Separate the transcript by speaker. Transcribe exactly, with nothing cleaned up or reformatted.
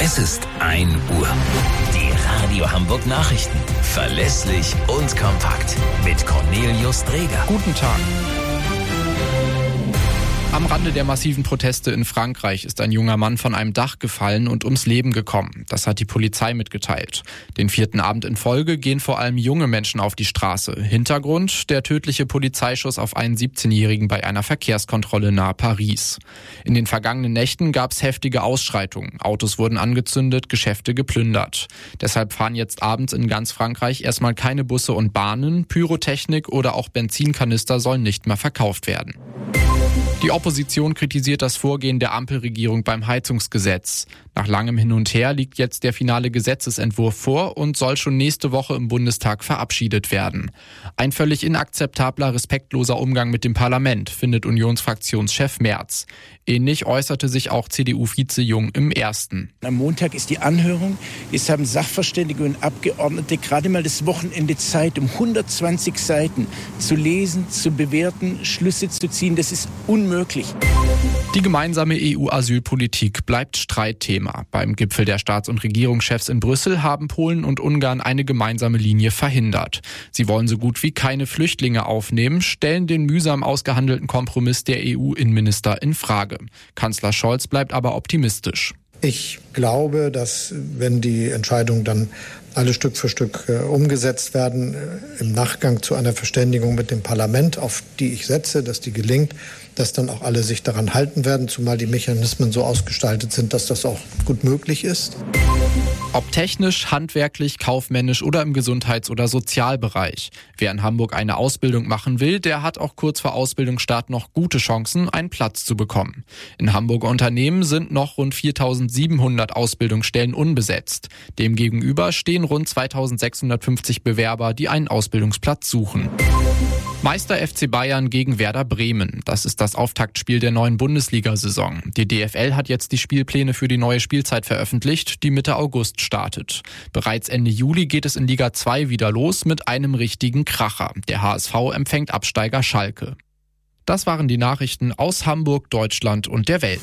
Speaker 1: Es ist ein Uhr. Die Radio Hamburg Nachrichten. Verlässlich und kompakt. Mit Cornelius Dreger.
Speaker 2: Guten Tag. Am Rande der massiven Proteste in Frankreich ist ein junger Mann von einem Dach gefallen und ums Leben gekommen. Das hat die Polizei mitgeteilt. Den vierten Abend in Folge gehen vor allem junge Menschen auf die Straße. Hintergrund: der tödliche Polizeischuss auf einen siebzehnjährigen bei einer Verkehrskontrolle nahe Paris. In den vergangenen Nächten gab es heftige Ausschreitungen. Autos wurden angezündet, Geschäfte geplündert. Deshalb fahren jetzt abends in ganz Frankreich erstmal keine Busse und Bahnen. Pyrotechnik oder auch Benzinkanister sollen nicht mehr verkauft werden. Die Opposition kritisiert das Vorgehen der Ampelregierung beim Heizungsgesetz. Nach langem Hin und Her liegt jetzt der finale Gesetzesentwurf vor und soll schon nächste Woche im Bundestag verabschiedet werden. Ein völlig inakzeptabler, respektloser Umgang mit dem Parlament, findet Unionsfraktionschef Merz. Ähnlich äußerte sich auch C D U-Vize Jung im Ersten.
Speaker 3: Am Montag ist die Anhörung. Jetzt haben Sachverständige und Abgeordnete gerade mal das Wochenende Zeit, um hundertzwanzig Seiten zu lesen, zu bewerten, Schlüsse zu ziehen. Das ist unmöglich.
Speaker 2: Die gemeinsame E U-Asylpolitik bleibt Streitthema. Beim Gipfel der Staats- und Regierungschefs in Brüssel haben Polen und Ungarn eine gemeinsame Linie verhindert. Sie wollen so gut wie keine Flüchtlinge aufnehmen, stellen den mühsam ausgehandelten Kompromiss der E U-Innenminister in Frage. Kanzler Scholz bleibt aber optimistisch.
Speaker 4: Ich glaube, dass, wenn die Entscheidungen dann alle Stück für Stück äh, umgesetzt werden, äh, im Nachgang zu einer Verständigung mit dem Parlament, auf die ich setze, dass die gelingt, dass dann auch alle sich daran halten werden, zumal die Mechanismen so ausgestaltet sind, dass das auch gut möglich ist.
Speaker 2: Ob technisch, handwerklich, kaufmännisch oder im Gesundheits- oder Sozialbereich. Wer in Hamburg eine Ausbildung machen will, der hat auch kurz vor Ausbildungsstart noch gute Chancen, einen Platz zu bekommen. In Hamburger Unternehmen sind noch rund viertausendsiebenhundert Ausbildungsstellen unbesetzt. Demgegenüber stehen rund zweitausendsechshundertfünfzig Bewerber, die einen Ausbildungsplatz suchen. Meister F C Bayern gegen Werder Bremen. Das ist das Auftaktspiel der neuen Bundesliga-Saison. Die D F L hat jetzt die Spielpläne für die neue Spielzeit veröffentlicht, die Mitte August startet. Bereits Ende Juli geht es in Liga zwei wieder los mit einem richtigen Kracher. Der H S V empfängt Absteiger Schalke. Das waren die Nachrichten aus Hamburg, Deutschland und der Welt.